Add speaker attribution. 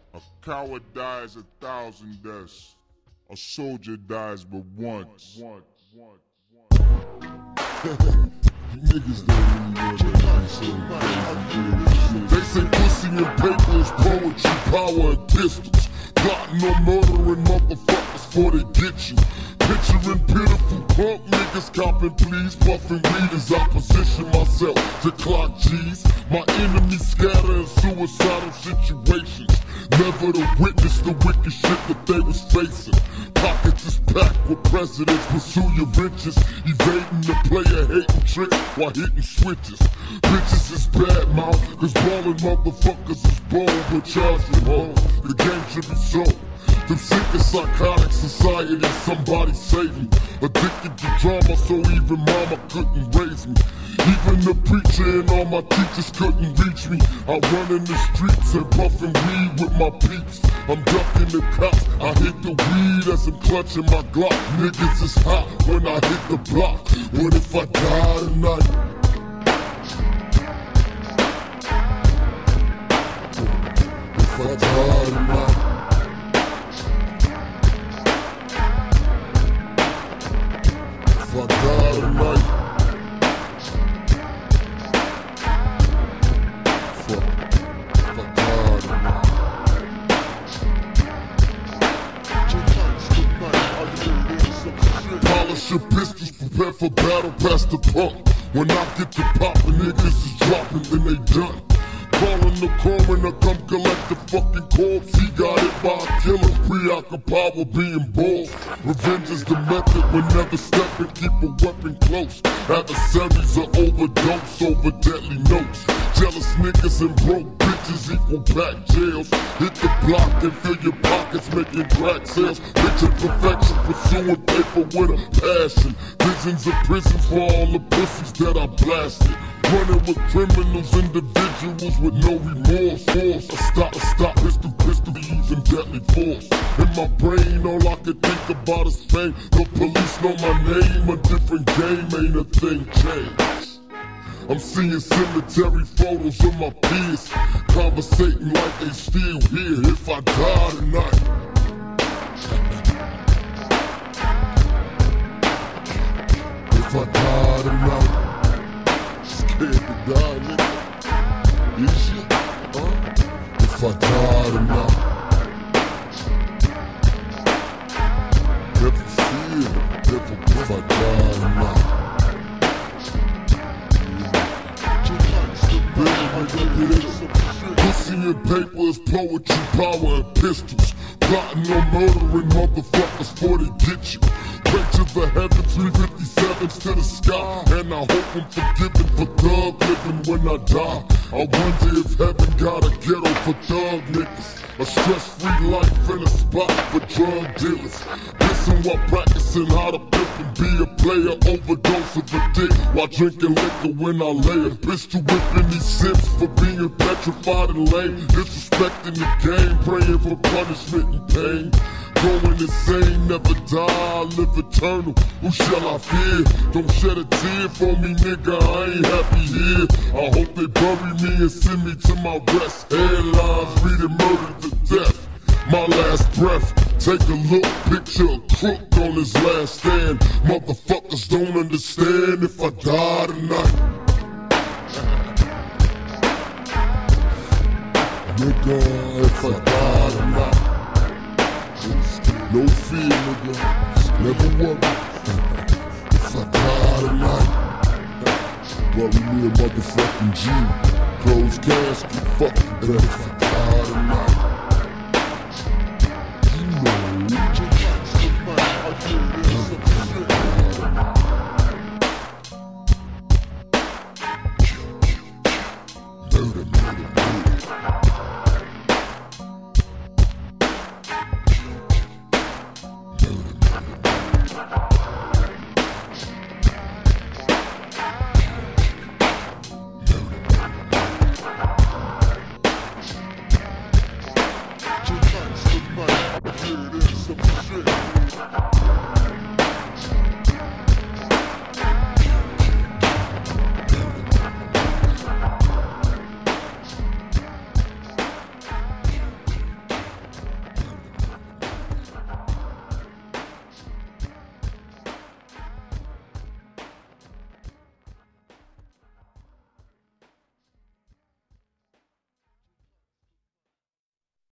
Speaker 1: A coward dies 1,000 deaths. A soldier dies but once. Niggas don't really want that. They say pussy and paper is poetry, power and pistols. Plotting on murdering motherfuckers before they get you. Picturing pitiful punk niggas copping pleas, puffing weed as I position myself to clock G's. My enemies scatter in suicidal situations, never to witness the wicked shit that they was facing. Pockets is packed with presidents, pursue your riches, evading the player hating trick while hitting switches. Bitches is bad mouth, cause ballin' motherfuckers is bold, but charge them home. The game should be sold. Them sick and psychotic society, somebody save me. Addicted to drama, so even mama couldn't raise me. Even the preacher and all my teachers couldn't reach me. I run in the streets and puffin' weed with my peeps. I'm ducking the cops, I hit the weed as I'm clutching my Glock. Niggas is hot when I hit the block. What if I die tonight? If I die tonight? If I die tonight? If I die tonight? Polish your pistols, prepare for battle, pass the pump. When I get to poppin', niggas is dropping, then they done. Calling the coroner, come collect the fucking corpse. He got hit by a killer, preoccupied with being bold. Revenge is the method, when never stepping, keep a weapon close. Adversaries are overdose over deadly notes. Jealous niggas and broke bitches equal back jails. Hit the block and fill your pockets, making crack sales. Picture perfection, pursuing paper with a passion. Visions of prisons for all the pussies that I blasted. Running with criminals, individuals with no remorse. I stop, pistol, using deadly force. In my brain, all I can think about is fame. The police know my name, a different game, ain't a thing changed. I'm seeing cemetery photos of my peers, conversating like they still here. If I die tonight, if I die tonight, scared to die, nigga. Is you? If I die tonight, never fear, never if I die tonight. Pussy and paper is poetry, power and pistols. Plotting on murdering motherfuckers before they get you. Pray to the heavens, 357s to the sky, and I hope I'm forgiven for thug living when I die. I wonder if heaven got a ghetto for thug niggas, a stress-free life in a spot for drug dealers. Listen while practicing how to pimp and be a player, overdose of a dick while drinking liquor when I lay a pistol whipping these simps for being petrified and lame. Disrespecting the game, praying for punishment and pain. Going insane, never die, live eternal. Who shall I fear? Don't shed a tear for me, nigga, I ain't happy here. I hope they bury me and send me to my rest. Headlines reading murder to death. My last breath, take a look, picture a crook on his last stand. Motherfuckers don't understand if I die tonight. Nigga, if I die tonight, no fear, nigga, never worry. If I die tonight, bury me a motherfucking G. Closed casket, fuck it, if I